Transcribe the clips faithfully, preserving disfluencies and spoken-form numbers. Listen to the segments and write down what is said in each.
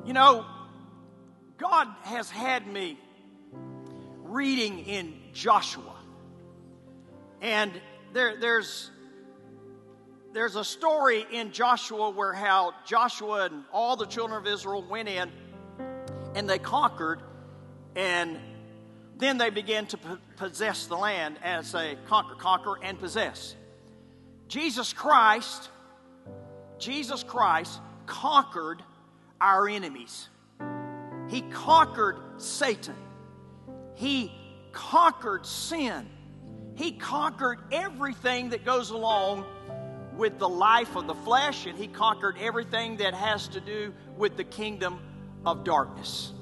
You know, God has had me reading in Joshua. And there, there's, there's a story in Joshua where how Joshua and all the children of Israel went in and they conquered, and then they began to possess the land as they conquer, conquer, and possess. Jesus Christ, Jesus Christ conquered our enemies. He conquered Satan. He conquered sin. He conquered everything that goes along with the life of the flesh, and he conquered everything that has to do with the kingdom of darkness.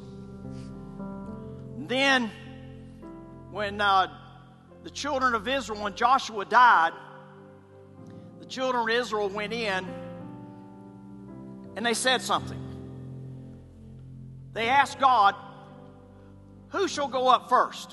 Then, when uh, the children of Israel, when Joshua died, the children of Israel went in and they said something. They asked God, who shall go up first?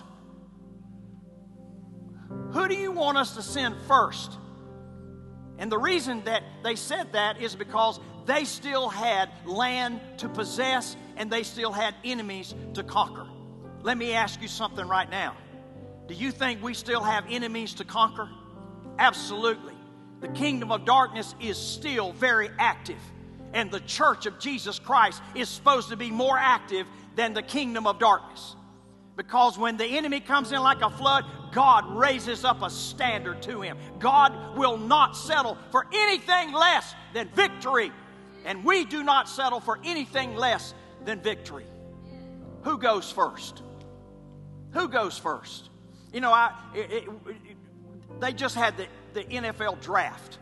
Who do you want us to send first? And the reason that they said that is because they still had land to possess and they still had enemies to conquer. Let me ask you something right now. Do you think we still have enemies to conquer? Absolutely. The kingdom of darkness is still very active. And the church of Jesus Christ is supposed to be more active than the kingdom of darkness. Because when the enemy comes in like a flood, God raises up a standard to him. God will not settle for anything less than victory. And we do not settle for anything less than victory. Who goes first? Who goes first? You know, I it, it, it, they just had the, the N F L draft.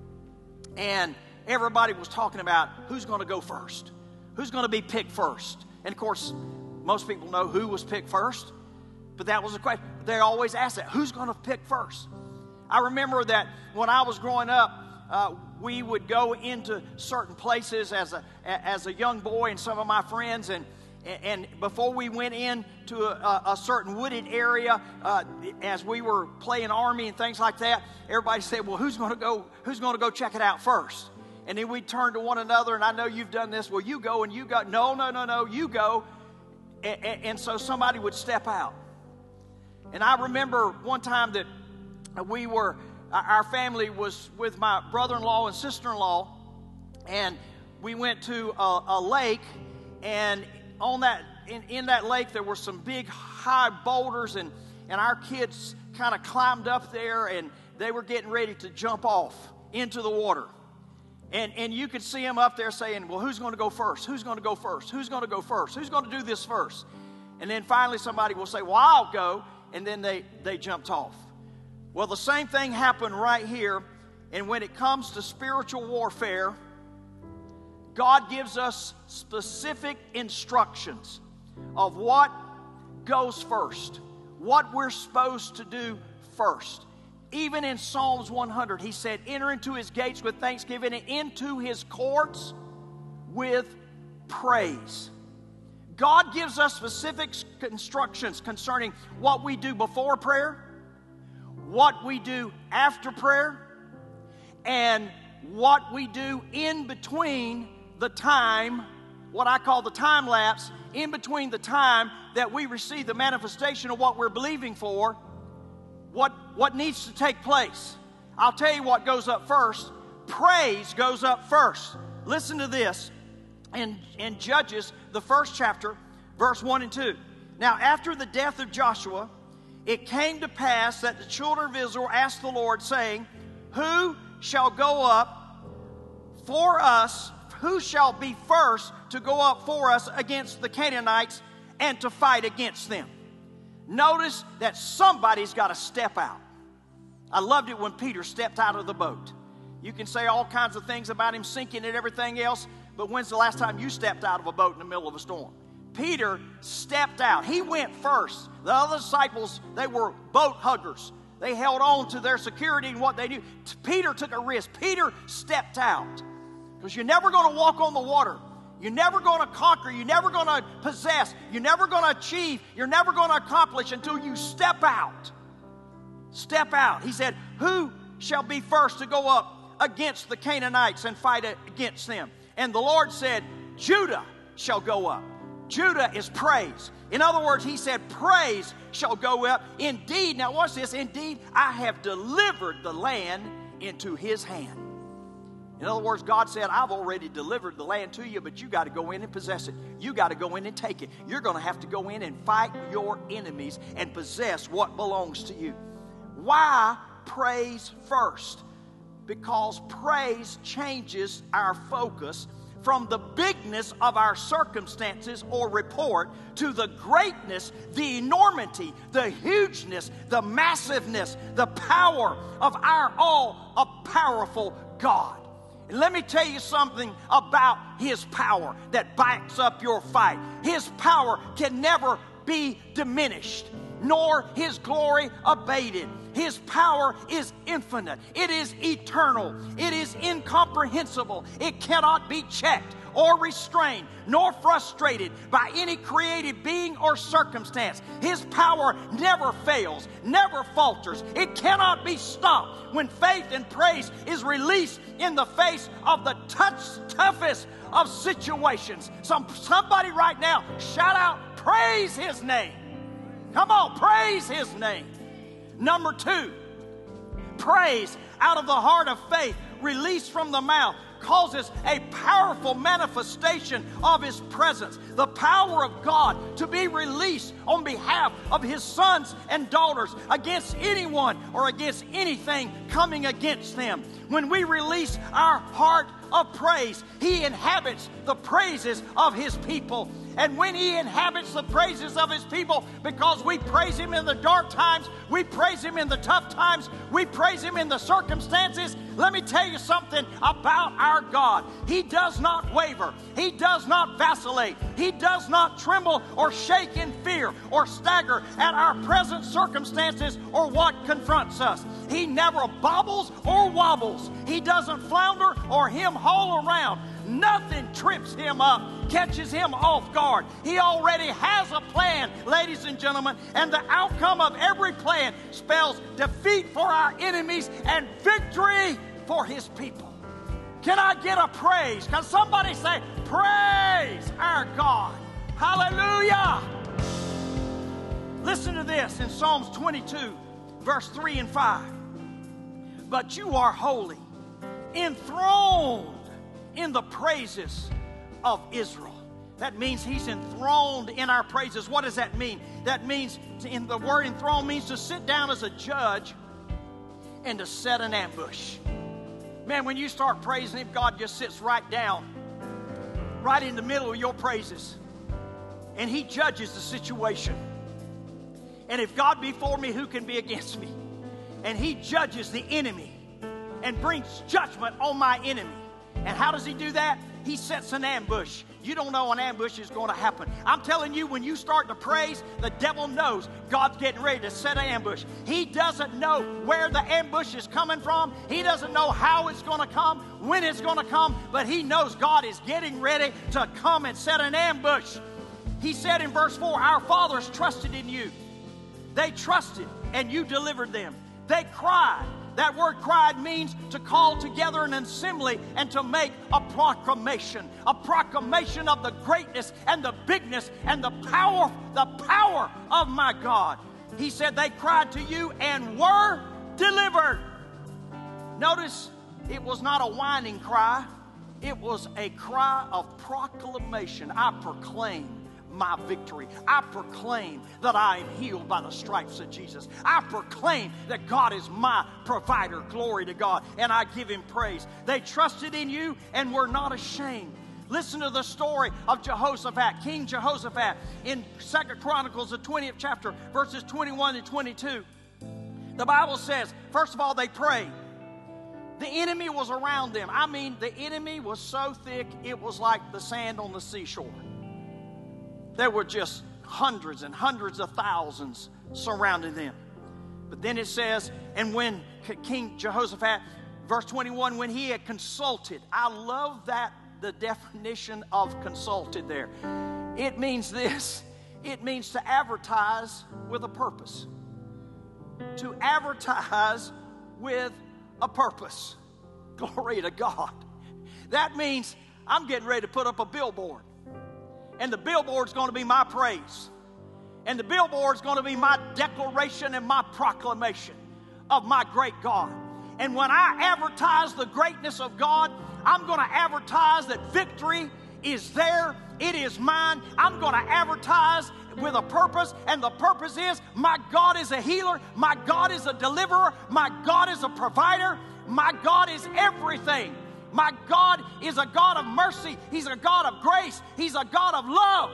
And everybody was talking about who's going to go first. Who's going to be picked first? And of course, most people know who was picked first. But that was the question. They always ask that. Who's going to pick first? I remember that when I was growing up, uh, we would go into certain places as a as a young boy and some of my friends, and and before we went into a, a certain wooded area, uh, as we were playing army and things like that, everybody said, "Well, who's going to go? Who's going to go check it out first?" And then we'd turn to one another, and I know you've done this. Well, you go and you go. No, no, no, no, you go. And, and, and so somebody would step out. And I remember one time that we were, our family was with my brother-in-law and sister-in-law, and we went to a, a lake, and on that, in, in that lake there were some big high boulders, and, and our kids kind of climbed up there, and they were getting ready to jump off into the water. And, and you could see them up there saying, well, who's going to go first? Who's going to go first? Who's going to go first? Who's going to do this first? And then finally somebody will say, well, I'll go. And then they, they jumped off. Well, the same thing happened right here. And when it comes to spiritual warfare, God gives us specific instructions of what goes first, what we're supposed to do first. Even in Psalms one hundred, he said, enter into his gates with thanksgiving and into his courts with praise. God gives us specific instructions concerning what we do before prayer, what we do after prayer, and what we do in between the time, what I call the time lapse, in between the time that we receive the manifestation of what we're believing for. What, what needs to take place? I'll tell you what goes up first. Praise goes up first. Listen to this in, in Judges, the first chapter, verse one and two. Now, after the death of Joshua, it came to pass that the children of Israel asked the Lord, saying, who shall go up for us? Who shall be first to go up for us against the Canaanites and to fight against them? Notice that somebody's got to step out. I loved it when Peter stepped out of the boat. You can say all kinds of things about him sinking and everything else, but when's the last time you stepped out of a boat in the middle of a storm? Peter stepped out. He went first. The other disciples, they were boat huggers. They held on to their security and what they knew. Peter took a risk. Peter stepped out. Because you're never going to walk on the water. You're never going to conquer. You're never going to possess. You're never going to achieve. You're never going to accomplish until you step out. Step out. He said, who shall be first to go up against the Canaanites and fight against them? And the Lord said, Judah shall go up. Judah is praise. In other words, he said, praise shall go up. Indeed, now watch this, indeed, I have delivered the land into his hand. In other words, God said, I've already delivered the land to you, but you got to go in and possess it. You got to go in and take it. You're going to have to go in and fight your enemies and possess what belongs to you. Why praise first? Because praise changes our focus from the bigness of our circumstances or report to the greatness, the enormity, the hugeness, the massiveness, the power of our all-powerful God. And let me tell you something about his power that backs up your fight. His power can never be diminished, nor his glory abated. His power is infinite. It is eternal. It is incomprehensible. It cannot be checked or restrained, nor frustrated by any created being or circumstance. His power never fails, never falters. It cannot be stopped when faith and praise is released in the face of the touch, toughest of situations. Some, somebody right now, shout out, praise his name. Come on, praise his name. Number two, praise out of the heart of faith, released from the mouth, causes a powerful manifestation of his presence. The power of God to be released on behalf of his sons and daughters against anyone or against anything coming against them. When we release our heart of praise, he inhabits the praises of his people. And when he inhabits the praises of his people, because we praise him in the dark times, we praise him in the tough times, we praise him in the circumstances, let me tell you something about our God. He does not waver. He does not vacillate. He does not tremble or shake in fear or stagger at our present circumstances or what confronts us. He never bobbles or wobbles. He doesn't flounder or hem haul around. Nothing trips him up, catches him off guard. He already has a plan, ladies and gentlemen, and the outcome of every plan spells defeat for our enemies and victory for his people. Can I get a praise? Can somebody say, praise our God? Hallelujah! Listen to this in Psalms twenty-two, verse three and five. But you are holy, enthroned in the praises of Israel. That means he's enthroned in our praises. What does that mean? That means, to, in the word enthroned means to sit down as a judge and to set an ambush. Man, when you start praising him, God just sits right down, right in the middle of your praises. And he judges the situation. And if God be for me, who can be against me? And he judges the enemy and brings judgment on my enemy. And how does he do that? He sets an ambush. You don't know an ambush is going to happen. I'm telling you, when you start to praise, the devil knows God's getting ready to set an ambush. He doesn't know where the ambush is coming from. He doesn't know how it's going to come, when it's going to come, but he knows God is getting ready to come and set an ambush. He said in verse four, our fathers trusted in you. They trusted, and you delivered them. They cried. That word cried means to call together an assembly and to make a proclamation. A proclamation of the greatness and the bigness and the power, the power of my God. He said they cried to you and were delivered. Notice it was not a whining cry. It was a cry of proclamation. I proclaim my victory. I proclaim that I am healed by the stripes of Jesus. I proclaim that God is my provider. Glory to God. And I give him praise. They trusted in you and were not ashamed. Listen to the story of Jehoshaphat, King Jehoshaphat, in Second Chronicles, the twentieth chapter, verses twenty-one and twenty-two. The Bible says, first of all, they prayed. The enemy was around them. I mean, the enemy was so thick, it was like the sand on the seashore. There were just hundreds and hundreds of thousands surrounding them. But then it says, and when King Jehoshaphat, verse twenty-one, when he had consulted, I love that, the definition of consulted there. It means this, it means to advertise with a purpose. To advertise with a purpose. Glory to God. That means I'm getting ready to put up a billboard. And the billboard's going to be my praise. And the billboard's going to be my declaration and my proclamation of my great God. And when I advertise the greatness of God, I'm going to advertise that victory is there. It is mine. I'm going to advertise with a purpose, and the purpose is my God is a healer. My God is a deliverer. My God is a provider. My God is everything. My God is a God of mercy. He's a God of grace. He's a God of love.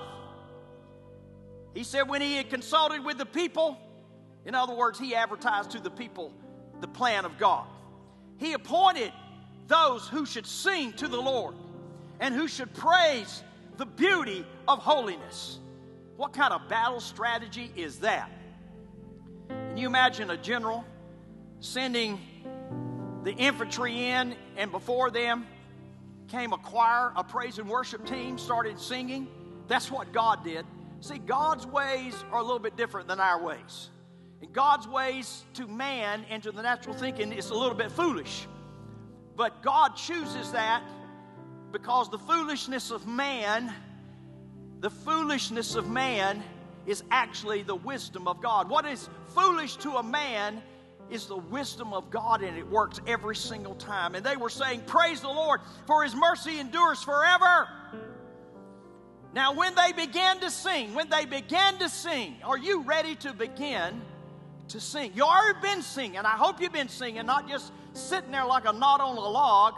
He said when he had consulted with the people, in other words, he advertised to the people the plan of God. He appointed those who should sing to the Lord and who should praise the beauty of holiness. What kind of battle strategy is that? Can you imagine a general sending the infantry in, and before them came a choir, a praise and worship team, started singing? That's what God did. See, God's ways are a little bit different than our ways. And God's ways to man and to the natural thinking is a little bit foolish. But God chooses that because the foolishness of man, the foolishness of man is actually the wisdom of God. What is foolish to a man is the wisdom of God, and it works every single time. And they were saying, praise the Lord, for his mercy endures forever. Now, when they began to sing, when they began to sing, are you ready to begin to sing? You already been singing. I hope you've been singing, not just sitting there like a knot on a log.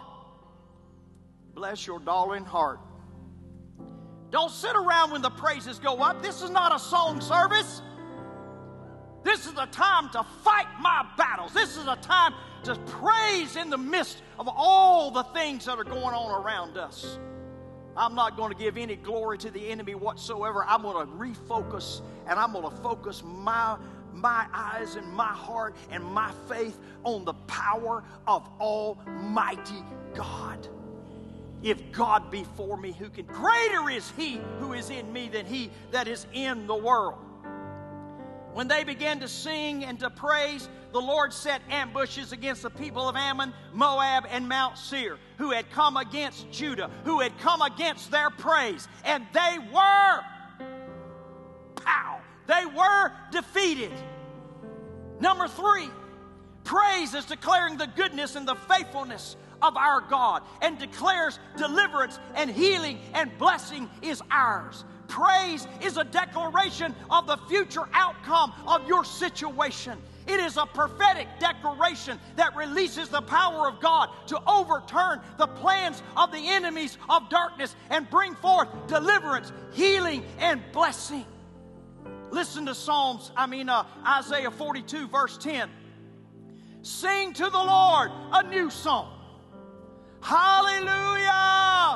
Bless your darling heart. Don't sit around when the praises go up. This is not a song service. This is a time to fight my battles. This is a time to praise in the midst of all the things that are going on around us. I'm not going to give any glory to the enemy whatsoever. I'm going to refocus, and I'm going to focus my, my eyes and my heart and my faith on the power of Almighty God. If God be for me, who can? Greater is he who is in me than he that is in the world. When they began to sing and to praise, the Lord set ambushes against the people of Ammon, Moab, and Mount Seir, who had come against Judah, who had come against their praise. And they were, pow, they were defeated. Number three, praise is declaring the goodness and the faithfulness of our God, and declares deliverance and healing and blessing is ours. Praise is a declaration of the future outcome of your situation. It is a prophetic declaration that releases the power of God to overturn the plans of the enemies of darkness and bring forth deliverance, healing, and blessing. Listen to Psalms, I mean uh, Isaiah forty-two verse ten. Sing to the Lord a new song. Hallelujah!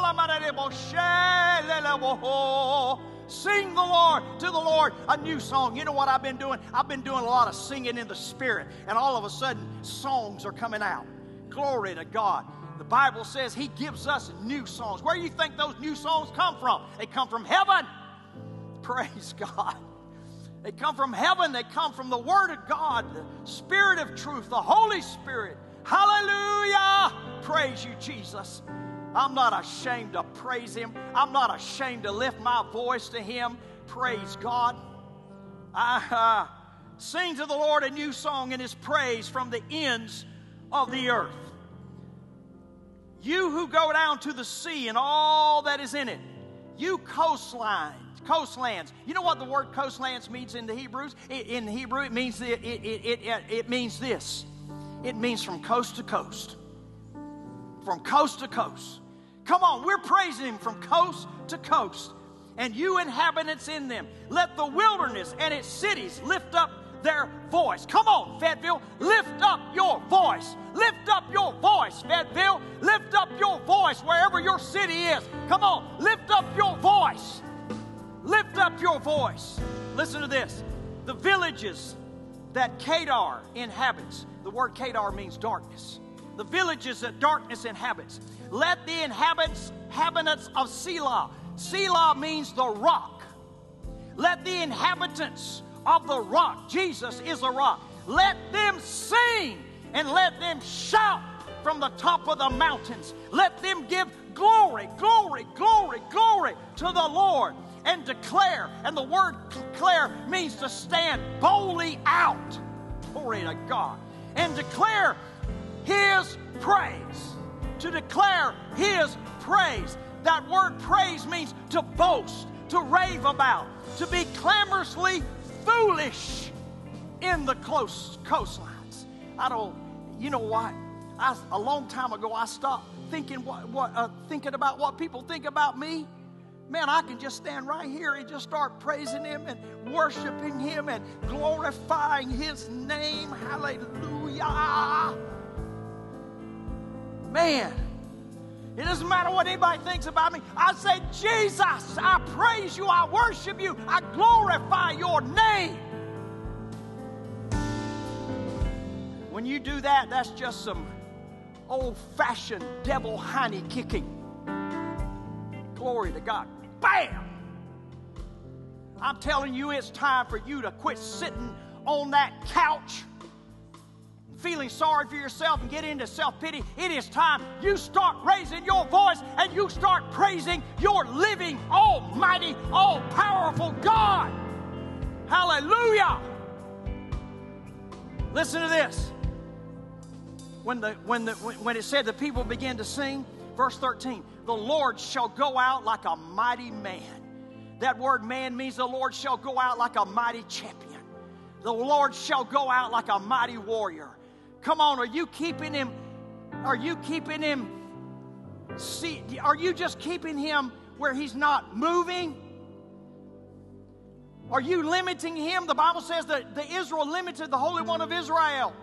Sing the Lord to the Lord a new song. You know what I've been doing? I've been doing a lot of singing in the Spirit, and all of a sudden songs are coming out. Glory to God. The Bible says he gives us new songs. Where do you think those new songs come from? They come from heaven. Praise God. They come from heaven. They come from the Word of God, the Spirit of truth, the Holy Spirit. Hallelujah! Praise you, Jesus. I'm not ashamed to praise him. I'm not ashamed to lift my voice to him. Praise God. I uh, sing to the Lord a new song in his praise from the ends of the earth. You who go down to the sea and all that is in it, you coastline, coastlands. You know what the word coastlands means in the Hebrews? It, in Hebrew, it means it, it, it, it, it means this. It means from coast to coast. From coast to coast. Come on, we're praising him from coast to coast. And you inhabitants in them, let the wilderness and its cities lift up their voice. Come on, Fayetteville, lift up your voice. Lift up your voice, Fayetteville. Lift up your voice wherever your city is. Come on, lift up your voice. Lift up your voice. Listen to this. The villages that Kedar inhabits. The word Kedar means darkness. The villages that darkness inhabits. Let the inhabitants, inhabitants of Selah. Selah means the rock. Let the inhabitants of the rock. Jesus is the rock. Let them sing and let them shout from the top of the mountains. Let them give glory, glory, glory, glory to to the Lord and declare. And the word declare means to stand boldly out. Glory to God. And declare His praise. To declare His praise. That word praise means to boast, to rave about, to be clamorously foolish in the close coastlines. I don't, you know what? I, a long time ago, I stopped thinking what, what uh, thinking about what people think about me. Man, I can just stand right here and just start praising Him and worshiping Him and glorifying His name. Hallelujah. Man, it doesn't matter what anybody thinks about me. I say, Jesus, I praise you, I worship you, I glorify your name. When you do that, that's just some old-fashioned devil hiney kicking. Glory to God. Bam! I'm telling you, it's time for you to quit sitting on that couch feeling sorry for yourself and get into self-pity. It is time you start raising your voice and you start praising your living, almighty, all-powerful God. Hallelujah! Listen to this. When the when the when it said the people began to sing, verse thirteen, the Lord shall go out like a mighty man. That word man means the Lord shall go out like a mighty champion. The Lord shall go out like a mighty warrior. Come on, are you keeping him? Are you keeping him? See, are you just keeping him where he's not moving? Are you limiting him? The Bible says that the Israel limited the Holy One of Israel.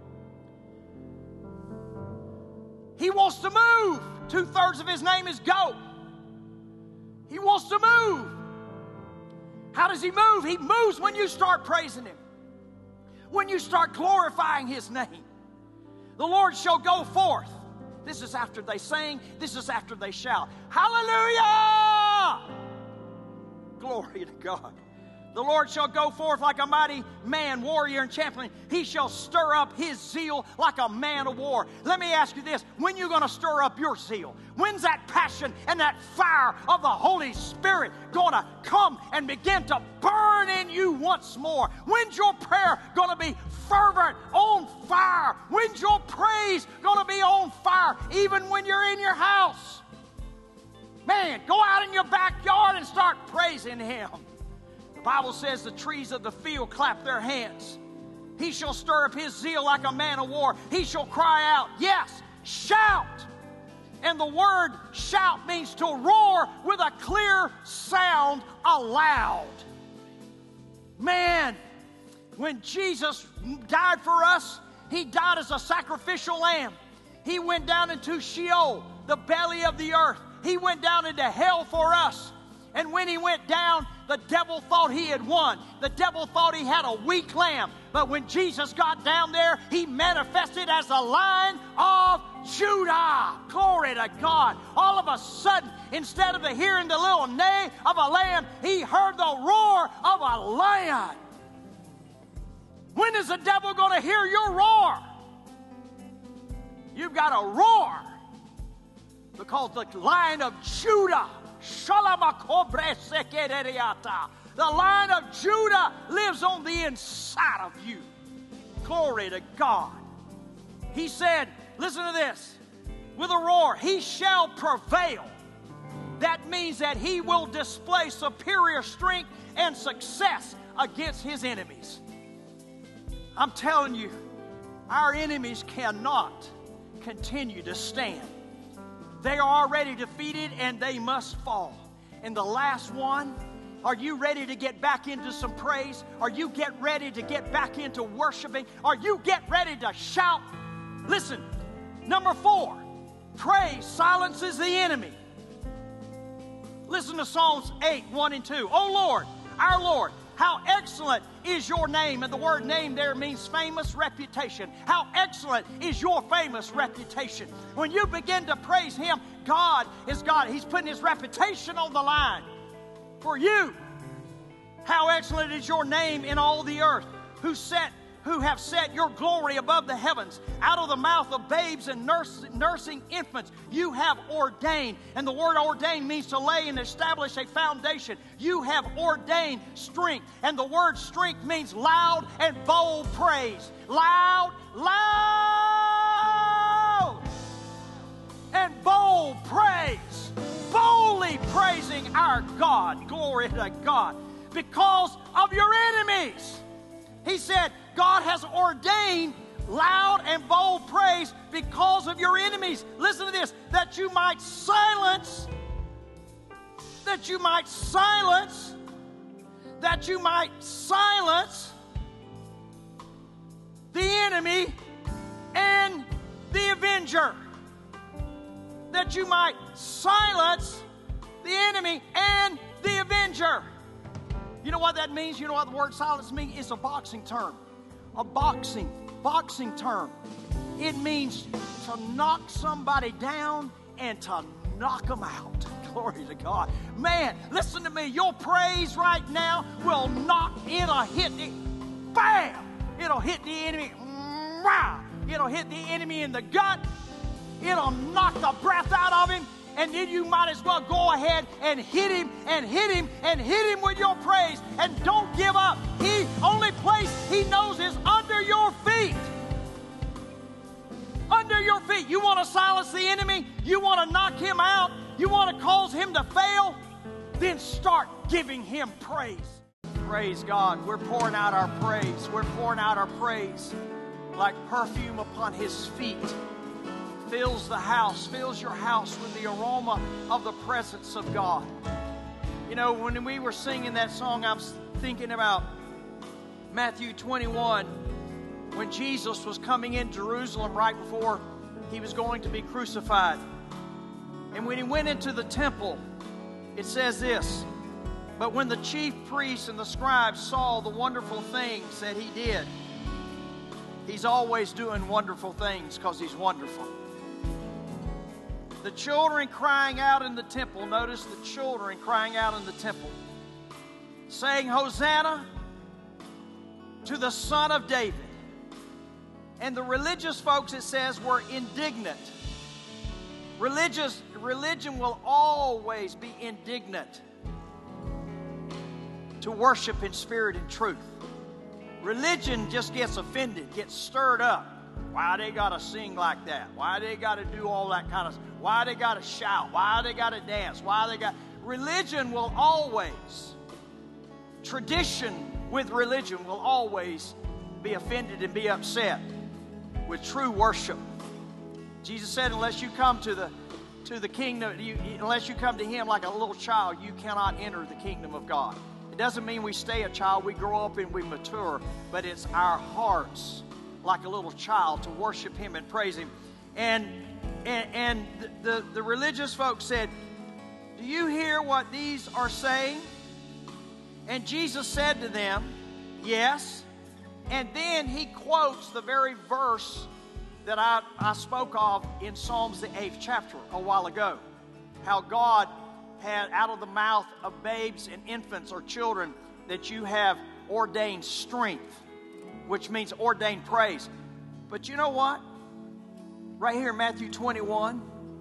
He wants to move. Two-thirds of his name is go. He wants to move. How does he move? He moves when you start praising him. When you start glorifying his name. The Lord shall go forth. This is after they sang. This is after they shout. Hallelujah! Glory to God. The Lord shall go forth like a mighty man, warrior, and champion. He shall stir up his zeal like a man of war. Let me ask you this. When are you going to stir up your zeal? When's that passion and that fire of the Holy Spirit going to come and begin to burn in you once more? When's your prayer going to be fervent, on fire? When's your praise going to be on fire, even when you're in your house? Man, go out in your backyard and start praising Him. The Bible says the trees of the field clap their hands. He shall stir up his zeal like a man of war. He shall cry out, yes, shout. And the word shout means to roar with a clear sound aloud. Man, when Jesus died for us, He died as a sacrificial lamb. He went down into Sheol, the belly of the earth. He went down into hell for us. And when He went down, the devil thought he had won. The devil thought he had a weak lamb. But when Jesus got down there, He manifested as the Lion of Judah. Glory to God. All of a sudden, instead of the hearing the little neigh of a lamb, he heard the roar of a lion. When is the devil going to hear your roar? You've got to roar. Because the Lion of Judah, the Lion of Judah lives on the inside of you. Glory to God. He said, listen to this, with a roar, He shall prevail. That means that He will display superior strength and success against His enemies. I'm telling you, our enemies cannot continue to stand. They are already defeated and they must fall. And the last one, are you ready to get back into some praise? Are you get ready to get back into worshiping? Are you get ready to shout? Listen, number four, praise silences the enemy. Listen to Psalms eight, one and two. Oh Lord, our Lord, how excellent is your name. And the word name there means famous reputation. How excellent is your famous reputation. When you begin to praise Him, God is God. He's putting His reputation on the line for you. How excellent is your name in all the earth. Who set who have set your glory above the heavens. Out of the mouth of babes and nurse, nursing infants, you have ordained. And the word ordained means to lay and establish a foundation. You have ordained strength. And the word strength means loud and bold praise. Loud, loud, and bold praise. Boldly praising our God. Glory to God. Because of your enemies. He said, God has ordained loud and bold praise because of your enemies. Listen to this. That you might silence, that you might silence, that you might silence the enemy and the avenger. That you might silence the enemy and the avenger. You know what that means? You know what the word silence means? It's a boxing term. A boxing, boxing term. It means to knock somebody down and to knock them out. Glory to God. Man, listen to me. Your praise right now will knock, it'll hit the, bam! It'll hit the enemy. It'll hit the enemy in the gut. It'll knock the breath out of him. And then you might as well go ahead and hit him and hit him and hit him with your praise. And don't give up. He, only place he knows is under your feet. Under your feet. You want to silence the enemy? You want to knock him out? You want to cause him to fail? Then start giving him praise. Praise God. We're pouring out our praise. We're pouring out our praise like perfume upon his feet. Fills the house, fills your house with the aroma of the presence of God. You know, when we were singing that song, I was thinking about Matthew twenty-one, when Jesus was coming in Jerusalem right before he was going to be crucified. And when he went into the temple, it says this, but when the chief priests and the scribes saw the wonderful things that he did, he's always doing wonderful things because he's wonderful. The children crying out in the temple, notice the children crying out in the temple, saying, Hosanna to the Son of David. And the religious folks, it says, were indignant. Religious, religion will always be indignant to worship in spirit and truth. Religion just gets offended, gets stirred up. Why they got to sing like that? Why they got to do all that kind of stuff? Why they got to shout? Why they got to dance? Why they got... Religion will always, tradition with religion will always be offended and be upset with true worship. Jesus said, unless you come to the to the kingdom, you, unless you come to him like a little child, you cannot enter the kingdom of God. It doesn't mean we stay a child, we grow up and we mature, but it's our hearts like a little child to worship him and praise him. And and, and the, the, the religious folks said, do you hear what these are saying? And Jesus said to them, yes. And then he quotes the very verse that I, I spoke of in Psalms the eighth chapter a while ago. How God had out of the mouth of babes and infants or children that you have ordained strength, which means ordained praise. But you know what? Right here in Matthew twenty-one,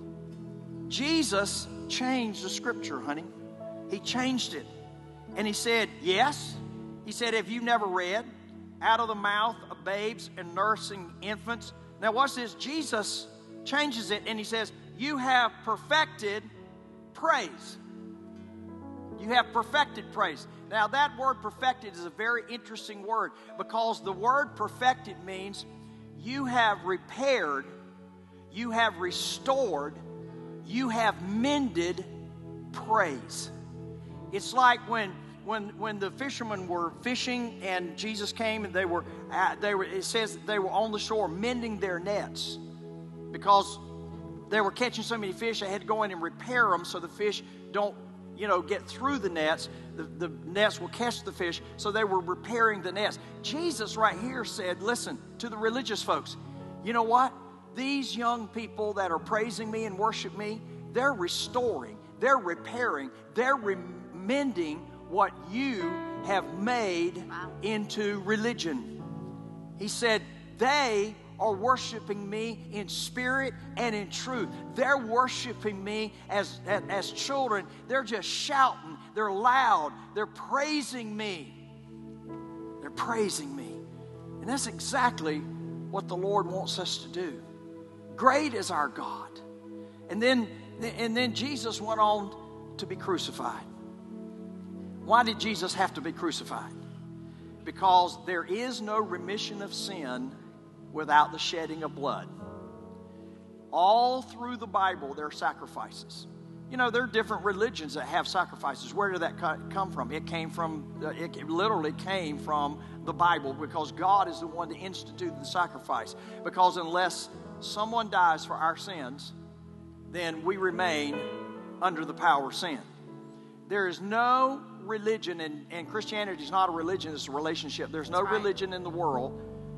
Jesus changed the scripture, honey. He changed it. And he said, yes. He said, have you never read, out of the mouth of babes and nursing infants? Now watch this. Jesus changes it and he says, you have perfected praise. You have perfected praise. Now that word perfected is a very interesting word because the word perfected means you have repaired, you have restored, you have mended praise. It's like when when when the fishermen were fishing and Jesus came and they were at, they were it says they were on the shore mending their nets because they were catching so many fish they had to go in and repair them so the fish don't you know get through the nets. The, the nets will catch the fish, so they were repairing the nets. Jesus right here said, listen to the religious folks, you know what? These young people that are praising me and worship me, they're restoring, they're repairing, they're re- mending what you have made wow. into religion. He said, they are worshiping me in spirit and in truth. They're worshiping me as, as, as children. They're just shouting. They're loud. They're praising me. They're praising me. And that's exactly what the Lord wants us to do. Great is our God. And then, and then Jesus went on to be crucified. Why did Jesus have to be crucified? Because there is no remission of sin without the shedding of blood. All through the Bible, there are sacrifices. You know, there are different religions that have sacrifices. Where did that come from? It came from, it literally came from the Bible, because God is the one that instituted the sacrifice. Because unless someone dies for our sins, then we remain under the power of sin. There is no religion, and, and Christianity is not a religion, it's a relationship. There's no right. religion in the world,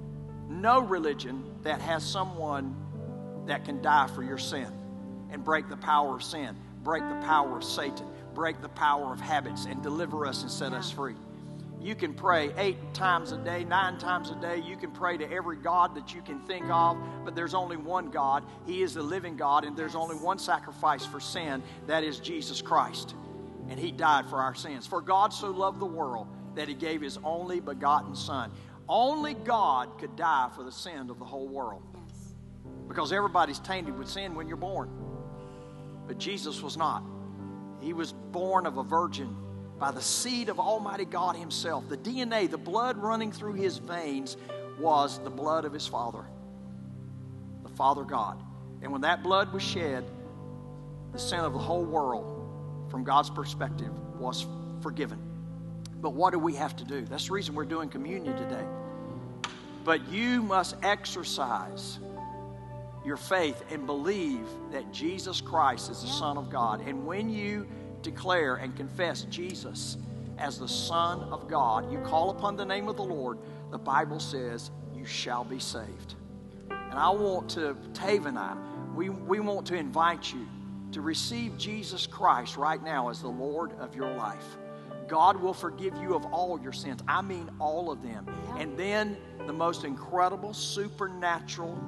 no religion that has someone that can die for your sin and break the power of sin, break the power of Satan, break the power of habits, and deliver us and set yeah. us free. You can pray eight times a day, nine times a day. You can pray to every God that you can think of, but there's only one God. He is the living God, and there's only one sacrifice for sin. That is Jesus Christ, and He died for our sins. For God so loved the world that He gave His only begotten Son. Only God could die for the sin of the whole world, yes. because everybody's tainted with sin when you're born. But Jesus was not. He was born of a virgin by the seed of Almighty God Himself. The D N A, the blood running through His veins, was the blood of His Father, the Father God. And when that blood was shed, the sin of the whole world, from God's perspective, was forgiven. But what do we have to do? That's the reason we're doing communion today. But you must exercise your faith and believe that Jesus Christ is the Son of God. And when you declare and confess Jesus as the Son of God, you call upon the name of the Lord, the Bible says you shall be saved. And I want to, Tave and I, we, we want to invite you to receive Jesus Christ right now as the Lord of your life. God will forgive you of all your sins. I mean all of them. And then the most incredible supernatural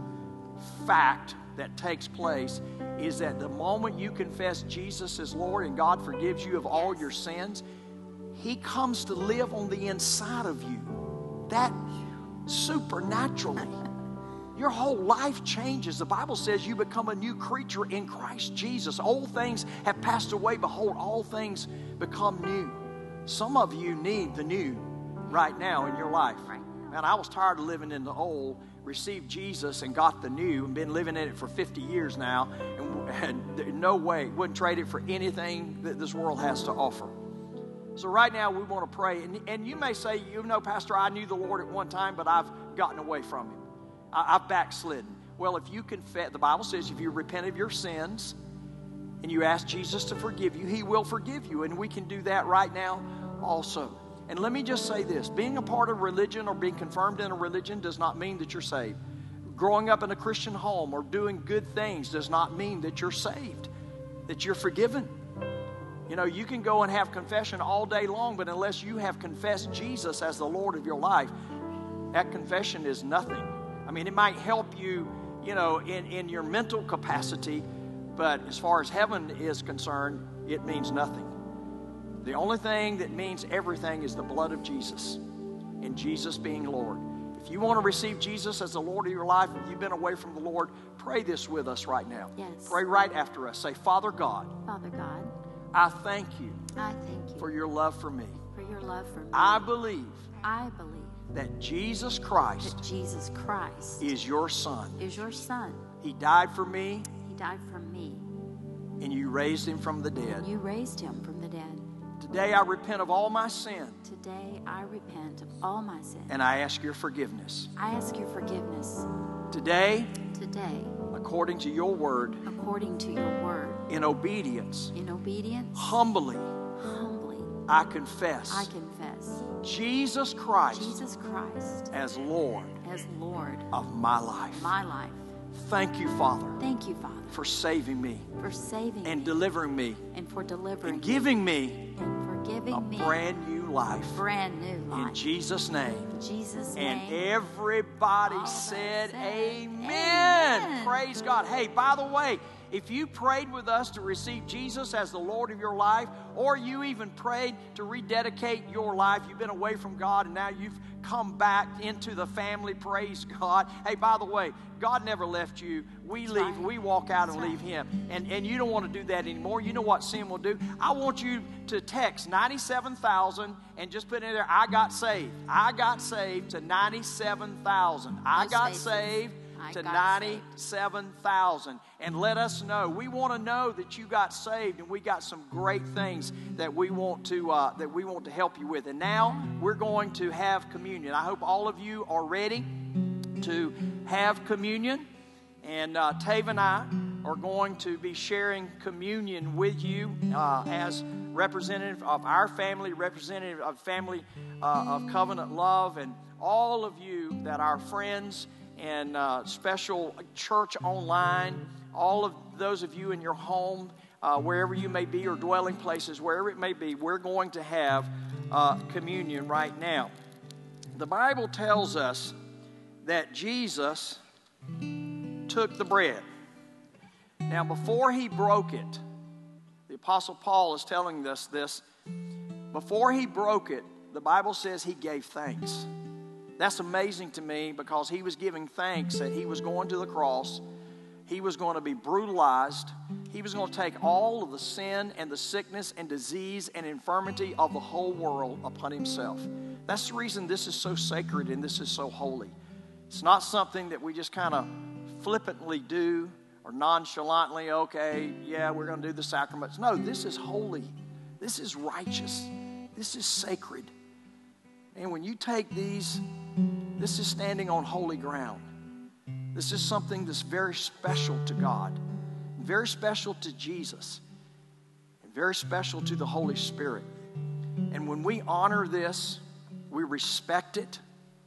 fact that takes place is that the moment you confess Jesus as Lord and God forgives you of all your sins, He comes to live on the inside of you. That supernaturally. Your whole life changes. The Bible says you become a new creature in Christ Jesus. Old things have passed away. Behold, all things become new. Some of you need the new right now in your life. Man, I was tired of living in the old, received Jesus and got the new, and been living in it for fifty years now, and, and no way, wouldn't trade it for anything that this world has to offer. So right now we want to pray, and, and you may say, you know, Pastor, I knew the Lord at one time, but I've gotten away from Him. I, I've backslidden. Well, if you confess, the Bible says if you repent of your sins and you ask Jesus to forgive you, He will forgive you, and we can do that right now also. And let me just say this, being a part of religion or being confirmed in a religion does not mean that you're saved. Growing up in a Christian home or doing good things does not mean that you're saved, that you're forgiven. You know, you can go and have confession all day long, but unless you have confessed Jesus as the Lord of your life, that confession is nothing. I mean, it might help you, you know, in, in your mental capacity, but as far as heaven is concerned, it means nothing. The only thing that means everything is the blood of Jesus and Jesus being Lord. If you want to receive Jesus as the Lord of your life, if you've been away from the Lord, pray this with us right now. Yes. Pray right after us. Say, Father God, Father God, I thank you, I thank you for your love for me. for your love for me. I believe I believe that Jesus Christ that Jesus Christ is your Son. is your Son. He died for me, He died for me, and you raised Him from the dead. and you raised Him from the dead. Today I repent of all my sin, Today I repent of all my sins. and I ask your forgiveness. I ask your forgiveness. Today, Today, according to your word, according to your word, in obedience, in obedience, humbly, humbly, I confess I confess Jesus Christ Jesus Christ as Lord as Lord of my life. of my life. Thank you, Father, Thank you, Father, for saving me for saving and me delivering me and for delivering and me giving me and for giving a me brand new life. Brand new life. In Jesus' name. In Jesus' And name. everybody All said, said, amen. amen. Praise God. Hey, by the way, if you prayed with us to receive Jesus as the Lord of your life, or you even prayed to rededicate your life, you've been away from God and now you've come back into the family, praise God. Hey, by the way, God never left you. We That's leave, right. we walk out and That's leave right. Him. And, and you don't want to do that anymore. You know what sin will do? I want you to text ninety-seven thousand and just put in there, I got saved. I got saved to ninety-seven thousand. I No got spaces. saved I to got ninety-seven thousand. And let us know. We want to know that you got saved, and we got some great things that we want to uh, that we want to help you with. And now we're going to have communion. I hope all of you are ready to have communion. And uh, Tave and I are going to be sharing communion with you uh, as representative of our family, representative of family uh, of Covenant Love, and all of you that are friends and uh, special church online, all of those of you in your home, uh, wherever you may be, or dwelling places, wherever it may be, we're going to have uh, communion right now. The Bible tells us that Jesus took the bread. Now, before he broke it, the Apostle Paul is telling us this. Before he broke it, the Bible says he gave thanks. That's amazing to me, because he was giving thanks that he was going to the cross. He was going to be brutalized. He was going to take all of the sin and the sickness and disease and infirmity of the whole world upon himself. That's the reason this is so sacred and this is so holy. It's not something that we just kind of flippantly do or nonchalantly, okay, yeah, we're going to do the sacraments. No, this is holy. This is righteous. This is sacred. And when you take these, this is standing on holy ground. This is something that's very special to God, very special to Jesus, and very special to the Holy Spirit. And when we honor this, we respect it.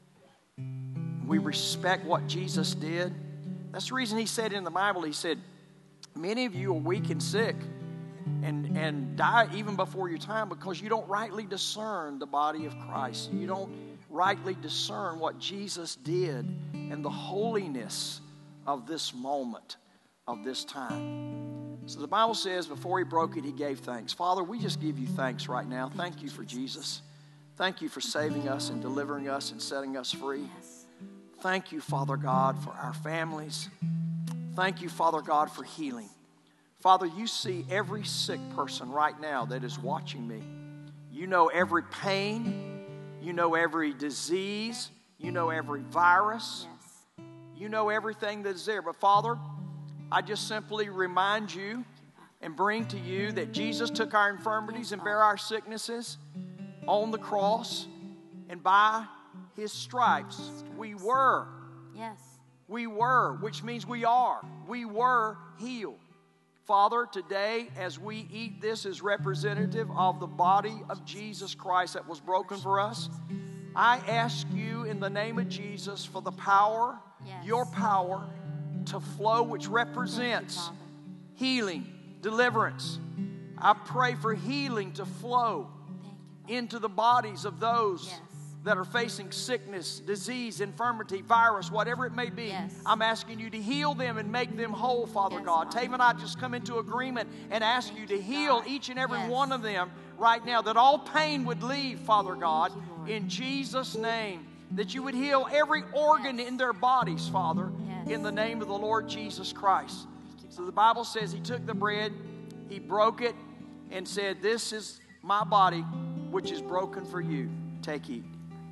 We respect what Jesus did. That's the reason he said in the Bible, he said, many of you are weak and sick and, and die even before your time because you don't rightly discern the body of Christ. You don't rightly discern what Jesus did and the holiness of this moment, of this time. So the Bible says before he broke it, he gave thanks. Father, we just give you thanks right now. Thank you for Jesus. Thank you for saving us and delivering us and setting us free. Thank you, Father God, for our families. Thank you, Father God, for healing. Father, you see every sick person right now that is watching me. You know every pain. You know every disease. You know every virus. Yes. You know everything that is there. But Father, I just simply remind you and bring to you that Jesus took our infirmities and bare our sicknesses on the cross, and by his stripes we were. Yes. We were, which means we are. We were healed. Father, today as we eat this as representative of the body of Jesus Christ that was broken for us, I ask you in the name of Jesus for the power, Yes. your power to flow, which represents Thank you, Father. healing, deliverance. I pray for healing to flow Thank you. into the bodies of those Yes. that are facing sickness, disease, infirmity, virus, whatever it may be. Yes. I'm asking you to heal them and make them whole, Father Yes, God. Father. Tave and I just come into agreement and ask Thank you to you, heal God. each and every Yes. one of them right now, that all pain would leave, Father God, you, Lord. in Jesus' name. That you would heal every organ Yes. in their bodies, Father, Yes. in the name of the Lord Jesus Christ. Thank you, So the Bible says he took the bread, he broke it, and said, this is my body, which is broken for you. Take, eat.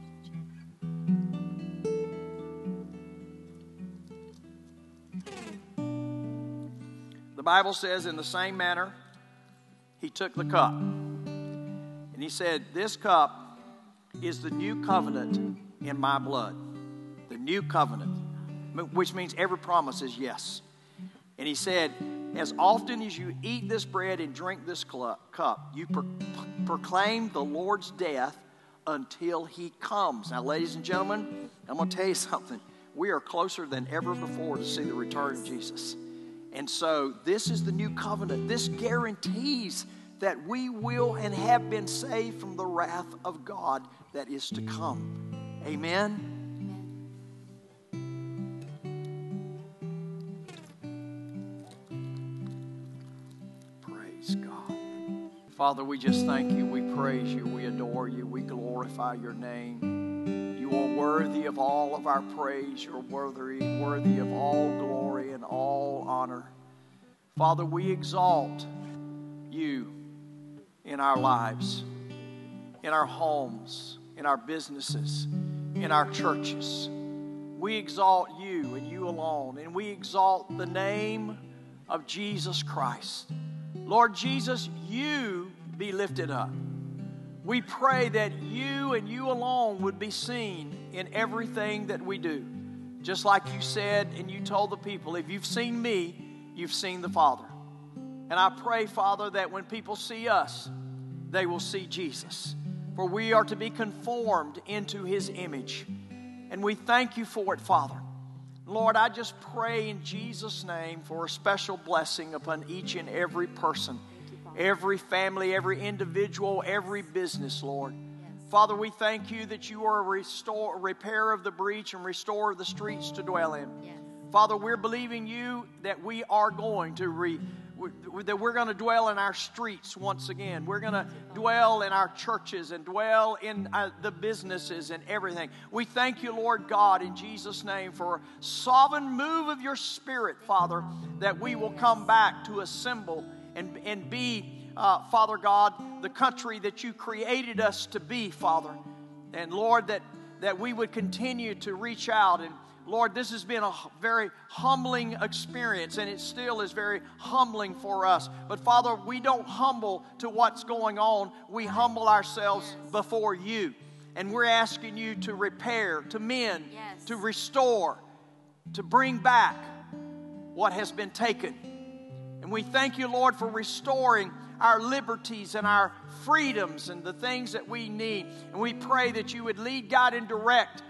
The Bible says in the same manner, he took the cup. And he said, this cup is the new covenant in my blood. The new covenant, which means every promise is yes. And he said, as often as you eat this bread and drink this cup, you pro- proclaim the Lord's death until he comes. Now, ladies and gentlemen, I'm going to tell you something. We are closer than ever before to see the return of Jesus. And so this is the new covenant. This guarantees that we will and have been saved from the wrath of God that is to come. Amen. Praise God. Father, we just thank you. We praise you. We adore you. We glorify your name. You are worthy of all of our praise. You're worthy, worthy of all glory and all honor. Father, we exalt you in our lives, in our homes, in our businesses, in our churches. We exalt you and you alone, and we exalt the name of Jesus Christ. Lord Jesus, you be lifted up. We pray that you and you alone would be seen in everything that we do. Just like you said and you told the people, if you've seen me, you've seen the Father. And I pray, Father, that when people see us, they will see Jesus. For we are to be conformed into his image. And we thank you for it, Father. Lord, I just pray in Jesus' name for a special blessing upon each and every person, every family, every individual, every business, Lord. Father, we thank you that you are a restore, repairer of the breach and restorer of the streets to dwell in. Yes. Father, we're believing you that we are going to re, that we're going to dwell in our streets once again. We're going to dwell in our churches and dwell in uh, the businesses and everything. We thank you, Lord God, in Jesus' name for a sovereign move of your Spirit, Father, that we will come back to assemble and, and be Uh, Father God, the country that you created us to be, Father. And Lord, that, that we would continue to reach out. And Lord, this has been a very humbling experience, and it still is very humbling for us. But Father, we don't humble to what's going on. We humble ourselves before you. And we're asking you to repair, to mend, yes. to restore, to bring back what has been taken. And we thank you, Lord, for restoring our liberties and our freedoms and the things that we need. And we pray that you would lead, guide, and direct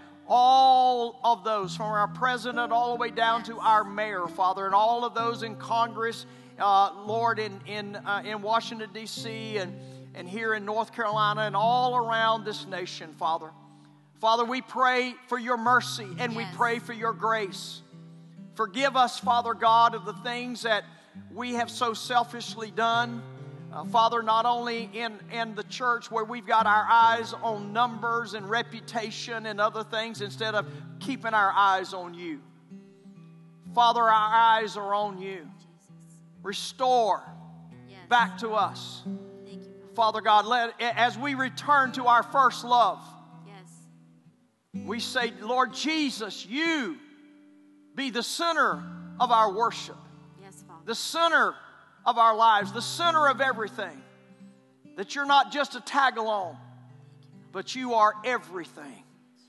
all of those, from our president all the way down to our mayor, Father, and all of those in Congress, uh, Lord, in in uh, in Washington, D C, and, and here in North Carolina, and all around this nation, Father. Father, we pray for your mercy, and yes. we pray for your grace. Forgive us, Father God, of the things that we have so selfishly done. Uh, Father, not only in, in the church where we've got our eyes on numbers and reputation and other things instead of keeping our eyes on you. Father, our eyes are on you. Restore yes. back to us. Thank you. Father God, let, as we return to our first love, yes. we say, Lord Jesus, you be the center of our worship. Yes, Father. The center of our lives, the center of everything. That you're not just a tag-along, but you are everything.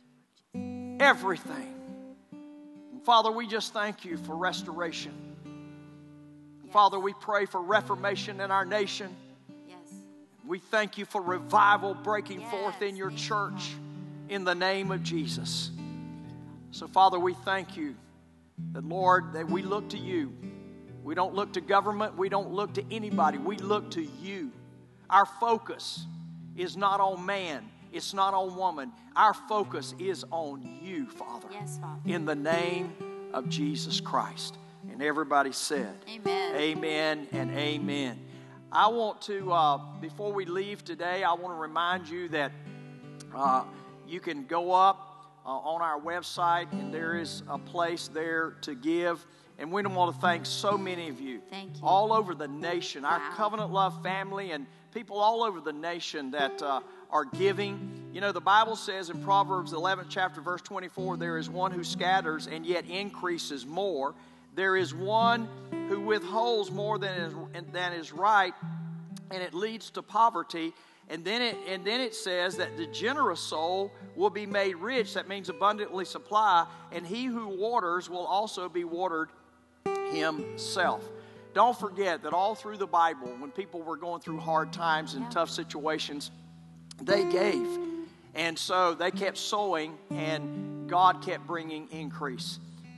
Everything. And Father, we just thank you for restoration. Yes. Father, we pray for reformation in our nation. Yes. We thank you for revival breaking yes. forth in your thank church you, in the name of Jesus. So, Father, we thank you that, Lord, that we look to you. We don't look to government. We don't look to anybody. We look to you. Our focus is not on man. It's not on woman. Our focus is on you, Father. Yes, Father. In the name of Jesus Christ. And everybody said, amen. Amen and amen. I want to, uh, before we leave today, I want to remind you that uh, you can go up uh, on our website, and there is a place there to give. And we want to thank so many of you, thank you. all over the nation, wow. our Covenant Love family and people all over the nation that uh, are giving. You know, the Bible says in Proverbs eleventh chapter, verse twenty-four, there is one who scatters and yet increases more. There is one who withholds more than is, than is right, and it leads to poverty. And then it and then it says that the generous soul will be made rich. That means abundantly supply. And he who waters will also be watered himself. Don't forget that all through the Bible, when people were going through hard times and yeah. tough situations, they gave. And so they kept sowing, and God kept bringing increase.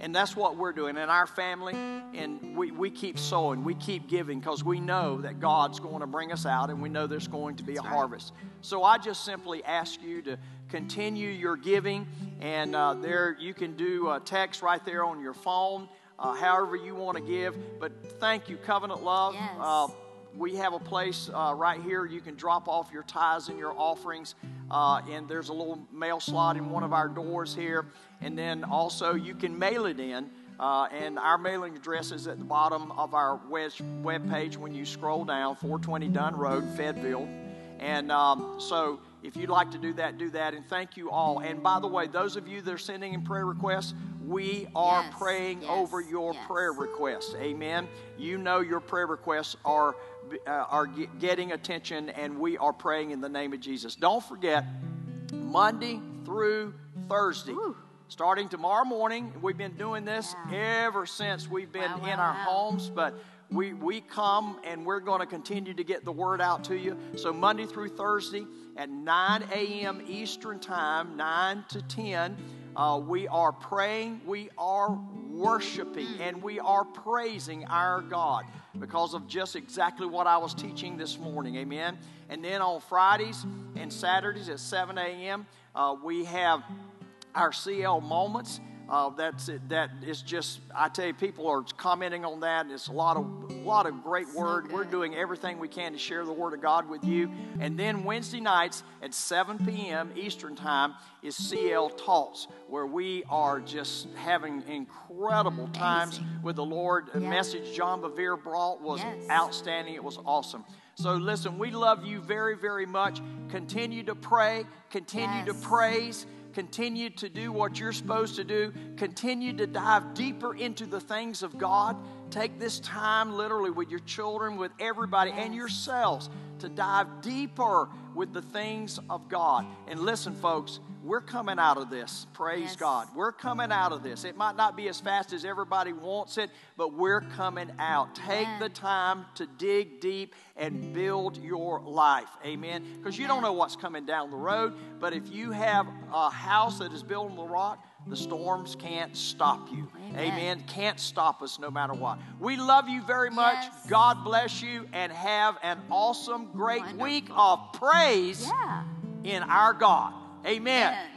And that's what we're doing in our family. And we, we keep sowing, we keep giving, because we know that God's going to bring us out, and we know there's going to be That's a right. harvest. So I just simply ask you to continue your giving. And uh, there you can do a text right there on your phone, uh, however you want to give. But thank you, Covenant Love. Yes. Uh, we have a place uh, right here you can drop off your tithes and your offerings. Uh, and there's a little mail slot in one of our doors here. And then also you can mail it in. Uh, and our mailing address is at the bottom of our web page when you scroll down, four twenty Dunn Road, Fayetteville. And um, so if you'd like to do that, do that. And thank you all. And by the way, those of you that are sending in prayer requests, we are Yes, praying yes, over your yes. prayer requests. Amen. You know your prayer requests are uh, are ge- getting attention, and we are praying in the name of Jesus. Don't forget, Monday through Thursday, Woo. starting tomorrow morning. We've been doing this Yeah. ever since we've been Wow, in wow, our wow. homes, but we we come and we're going to continue to get the word out to you. So Monday through Thursday at nine a.m. Eastern Time, nine to ten, uh, we are praying, we are worshiping, and we are praising our God because of just exactly what I was teaching this morning. Amen. And then on Fridays and Saturdays at seven a.m., uh, we have our C L Moments. Uh, that's it, that is just, I tell you, people are commenting on that. It's a lot of a lot of great So word. good. We're doing everything we can to share the Word of God with you. And then Wednesday nights at seven p.m. Eastern Time is C L Talks, where we are just having incredible times Amazing. with the Lord. The Yeah. message John Bevere brought was Yes. outstanding. It was awesome. So listen, we love you very, very much. Continue to pray. Continue to Yes. praise. Continue to do what you're supposed to do. Continue to dive deeper into the things of God. Take this time literally with your children, with everybody, and Yes. yourselves to dive deeper with the things of God. And listen, folks, we're coming out of this. Praise Yes. God. We're coming out of this. It might not be as fast as everybody wants it, but we're coming out. Take Amen. the time to dig deep and build your life. Amen. Because you don't know what's coming down the road, but if you have a house that is built on the rock, the storms can't stop you. Amen. Amen. Can't stop us no matter what. We love you very much. Yes. God bless you, and have an awesome, great Wonderful. week of praise Yeah. in our God. Amen. Amen.